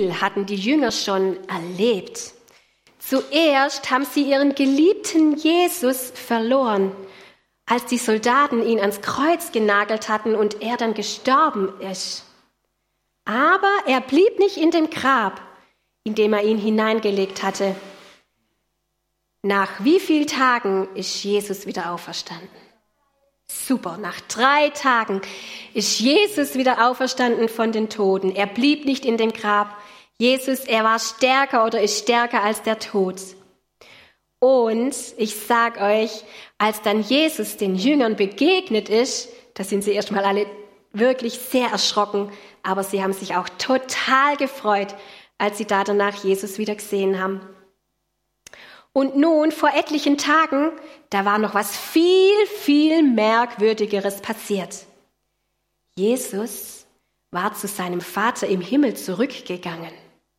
viel hatten die Jünger schon erlebt. Zuerst haben sie ihren geliebten Jesus verloren, als die Soldaten ihn ans Kreuz genagelt hatten und er dann gestorben ist. Aber er blieb nicht in dem Grab, in dem er ihn hineingelegt hatte. Nach wie vielen Tagen ist Jesus wieder auferstanden? Super, nach 3 Tagen ist Jesus wieder auferstanden von den Toten. Er blieb nicht in dem Grab. Jesus, er war stärker oder ist stärker als der Tod. Und ich sag euch, als dann Jesus den Jüngern begegnet ist, da sind sie erstmal alle wirklich sehr erschrocken, aber sie haben sich auch total gefreut, als sie da danach Jesus wieder gesehen haben. Und nun, vor etlichen Tagen, da war noch was viel, viel Merkwürdigeres passiert. Jesus war zu seinem Vater im Himmel zurückgegangen.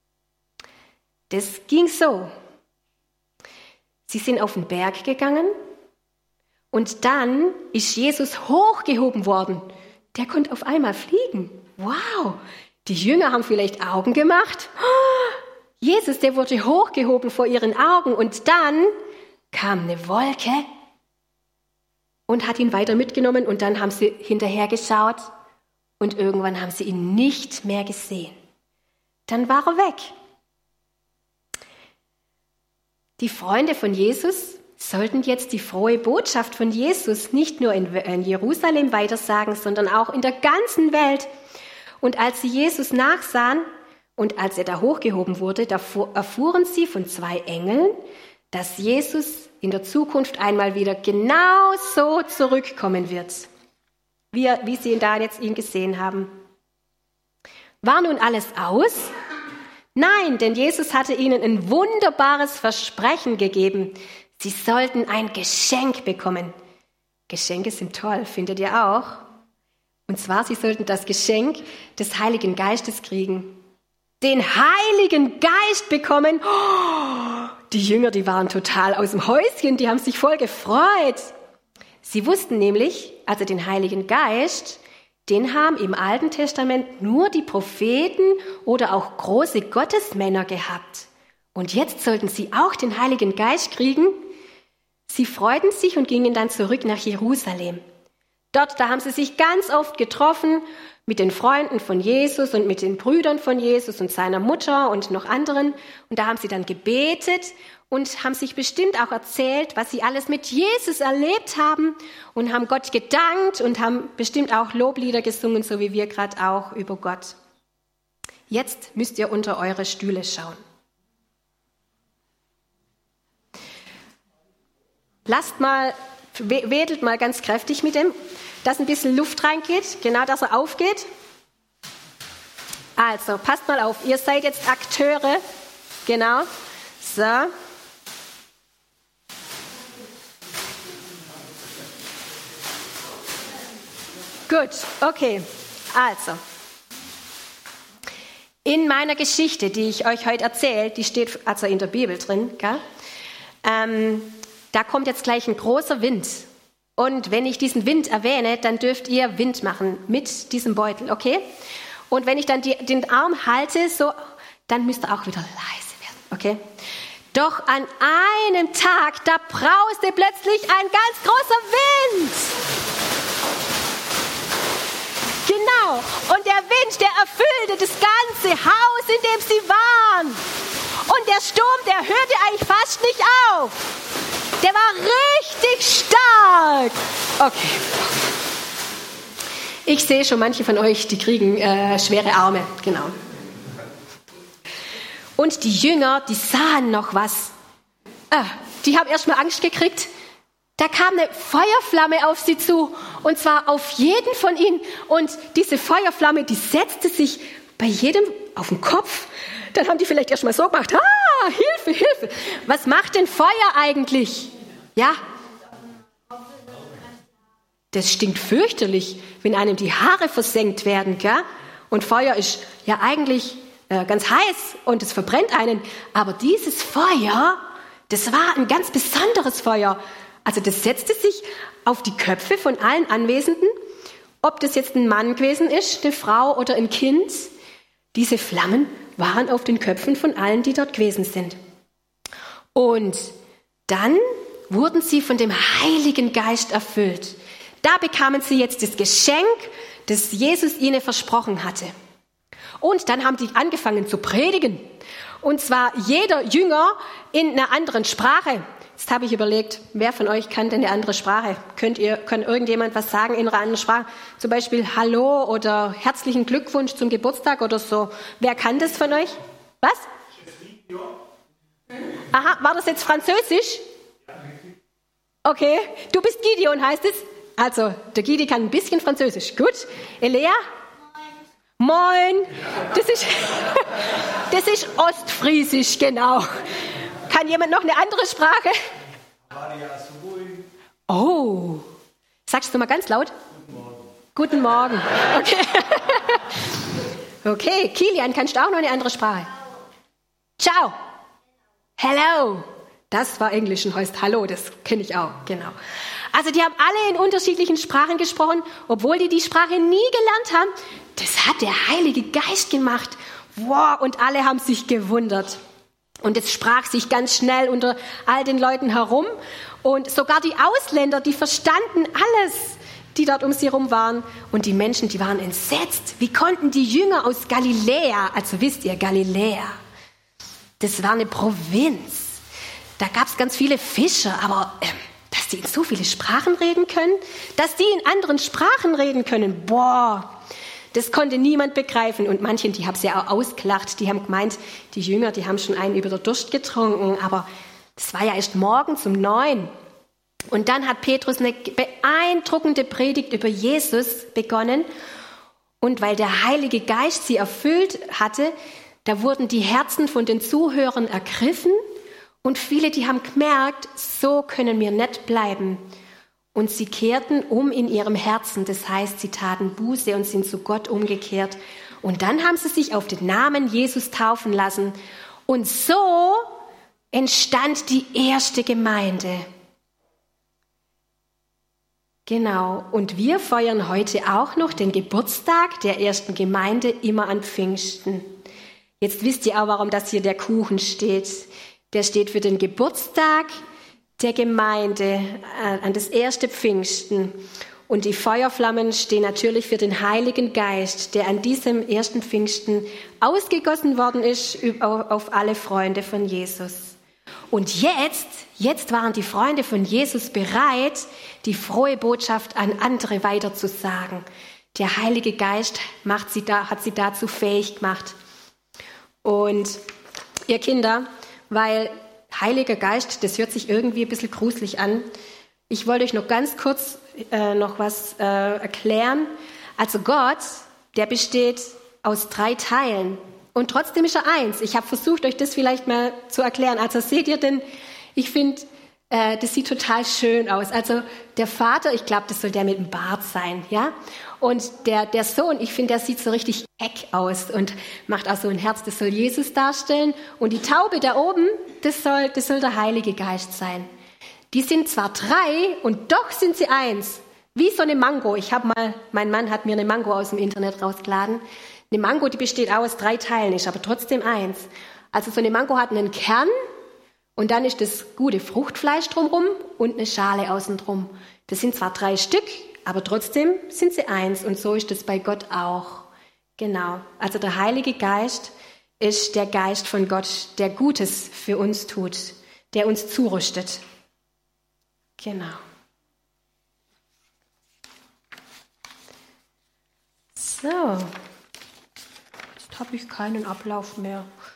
Das ging so. Sie sind auf den Berg gegangen und dann ist Jesus hochgehoben worden. Der konnte auf einmal fliegen. Wow, die Jünger haben vielleicht Augen gemacht. Jesus, der wurde hochgehoben vor ihren Augen und dann kam eine Wolke und hat ihn weiter mitgenommen und dann haben sie hinterher geschaut und irgendwann haben sie ihn nicht mehr gesehen. Dann war er weg. Die Freunde von Jesus sollten jetzt die frohe Botschaft von Jesus nicht nur in Jerusalem weitersagen, sondern auch in der ganzen Welt. Und als sie Jesus nachsahen und als er da hochgehoben wurde, da erfuhren sie von 2 Engeln, dass Jesus in der Zukunft einmal wieder genau so zurückkommen wird, wie sie ihn da jetzt gesehen haben. War nun alles aus? Nein, denn Jesus hatte ihnen ein wunderbares Versprechen gegeben. Sie sollten ein Geschenk bekommen. Geschenke sind toll, findet ihr auch? Und zwar, sie sollten das Geschenk des Heiligen Geistes kriegen. Den Heiligen Geist bekommen. Oh, die Jünger, die waren total aus dem Häuschen, die haben sich voll gefreut. Sie wussten nämlich, also den Heiligen Geist, den haben im Alten Testament nur die Propheten oder auch große Gottesmänner gehabt. Und jetzt sollten sie auch den Heiligen Geist kriegen. Sie freuten sich und gingen dann zurück nach Jerusalem. Dort, da haben sie sich ganz oft getroffen mit den Freunden von Jesus und mit den Brüdern von Jesus und seiner Mutter und noch anderen. Und da haben sie dann gebetet und haben sich bestimmt auch erzählt, was sie alles mit Jesus erlebt haben und haben Gott gedankt und haben bestimmt auch Loblieder gesungen, so wie wir gerade auch über Gott. Jetzt müsst ihr unter eure Stühle schauen. Wedelt mal ganz kräftig mit dem, dass ein bisschen Luft reingeht, genau, dass er aufgeht. Also, passt mal auf, ihr seid jetzt Akteure, genau, so. Gut, okay, also. In meiner Geschichte, die ich euch heute erzähle, die steht also in der Bibel drin, gell? Da kommt jetzt gleich ein großer Wind. Und wenn ich diesen Wind erwähne, dann dürft ihr Wind machen mit diesem Beutel, okay? Und wenn ich dann den Arm halte, so, dann müsst ihr auch wieder leise werden, okay? Doch an einem Tag, da brauste plötzlich ein ganz großer Wind. Genau, und der Wind, der erfüllte das ganze Haus, in dem sie waren. Und der Sturm, der hörte eigentlich fast nicht auf. Der war richtig stark. Okay. Ich sehe schon, manche von euch, die kriegen schwere Arme. Genau. Und die Jünger, die sahen noch was. Die haben erstmal Angst gekriegt. Da kam eine Feuerflamme auf sie zu. Und zwar auf jeden von ihnen. Und diese Feuerflamme, die setzte sich bei jedem auf den Kopf. Dann haben die vielleicht erstmal so gemacht. Hilfe, Hilfe. Was macht denn Feuer eigentlich? Ja? Das stinkt fürchterlich, wenn einem die Haare versenkt werden, gell? Und Feuer ist ja eigentlich ganz heiß und es verbrennt einen. Aber dieses Feuer, das war ein ganz besonderes Feuer. Also das setzte sich auf die Köpfe von allen Anwesenden, ob das jetzt ein Mann gewesen ist, eine Frau oder ein Kind. Diese Flammen waren auf den Köpfen von allen, die dort gewesen sind. Und dann wurden sie von dem Heiligen Geist erfüllt. Da bekamen sie jetzt das Geschenk, das Jesus ihnen versprochen hatte. Und dann haben die angefangen zu predigen. Und zwar jeder Jünger in einer anderen Sprache. Jetzt habe ich überlegt, wer von euch kann denn eine andere Sprache? Kann irgendjemand was sagen in einer anderen Sprache? Zum Beispiel Hallo oder herzlichen Glückwunsch zum Geburtstag oder so. Wer kann das von euch? Was? Aha, war das jetzt Französisch? Okay, du bist Gideon, heißt es? Also, der Gidi kann ein bisschen Französisch. Gut. Elea? Moin. Das ist Ostfriesisch, genau. Kann jemand noch eine andere Sprache? Oh. Sagst du mal ganz laut? Guten Morgen. Okay. Okay, Kilian, kannst du auch noch eine andere Sprache? Ciao. Hello. Das war Englisch und heißt Hallo, das kenne ich auch, genau. Also die haben alle in unterschiedlichen Sprachen gesprochen, obwohl die Sprache nie gelernt haben. Das hat der Heilige Geist gemacht. Wow, und alle haben sich gewundert. Und es sprach sich ganz schnell unter all den Leuten herum. Und sogar die Ausländer, die verstanden alles, die dort um sie herum waren. Und die Menschen, die waren entsetzt. Wie konnten die Jünger aus Galiläa, also wisst ihr, Galiläa, das war eine Provinz. Da gab es ganz viele Fischer, aber dass die in so viele Sprachen reden können, dass die in anderen Sprachen reden können, boah, das konnte niemand begreifen. Und manchen, die haben sie ja auch ausgelacht, die haben gemeint, die Jünger, die haben schon einen über der Durst getrunken, aber das war ja erst morgens um 9. Und dann hat Petrus eine beeindruckende Predigt über Jesus begonnen. Und weil der Heilige Geist sie erfüllt hatte, da wurden die Herzen von den Zuhörern ergriffen. Und viele, die haben gemerkt, so können wir nicht bleiben. Und sie kehrten um in ihrem Herzen. Das heißt, sie taten Buße und sind zu Gott umgekehrt. Und dann haben sie sich auf den Namen Jesus taufen lassen. Und so entstand die erste Gemeinde. Genau. Und wir feiern heute auch noch den Geburtstag der ersten Gemeinde immer an Pfingsten. Jetzt wisst ihr auch, warum das hier der Kuchen steht. Der steht für den Geburtstag der Gemeinde an das erste Pfingsten. Und die Feuerflammen stehen natürlich für den Heiligen Geist, der an diesem ersten Pfingsten ausgegossen worden ist auf alle Freunde von Jesus. Und jetzt waren die Freunde von Jesus bereit, die frohe Botschaft an andere weiterzusagen. Der Heilige Geist hat sie dazu fähig gemacht. Und ihr Kinder, weil Heiliger Geist, das hört sich irgendwie ein bisschen gruselig an. Ich wollte euch noch ganz kurz noch was erklären. Also Gott, der besteht aus 3 Teilen und trotzdem ist er eins. Ich habe versucht, euch das vielleicht mal zu erklären. Also seht ihr denn, ich finde, das sieht total schön aus. Also der Vater, ich glaube, das soll der mit dem Bart sein, ja? Und der Sohn, ich finde, der sieht so richtig keck aus und macht auch so ein Herz, das soll Jesus darstellen. Und die Taube da oben, das soll der Heilige Geist sein. Die sind zwar 3 und doch sind sie eins. Wie so eine Mango. Mein Mann hat mir eine Mango aus dem Internet rausgeladen. Eine Mango, die besteht auch aus 3 Teilen, ist aber trotzdem eins. Also so eine Mango hat einen Kern und dann ist das gute Fruchtfleisch drumherum und eine Schale außen drum. Das sind zwar 3 Stück, aber trotzdem sind sie eins und so ist es bei Gott auch. Genau. Also der Heilige Geist ist der Geist von Gott, der Gutes für uns tut, der uns zurüstet. Genau. So. Jetzt habe ich keinen Ablauf mehr.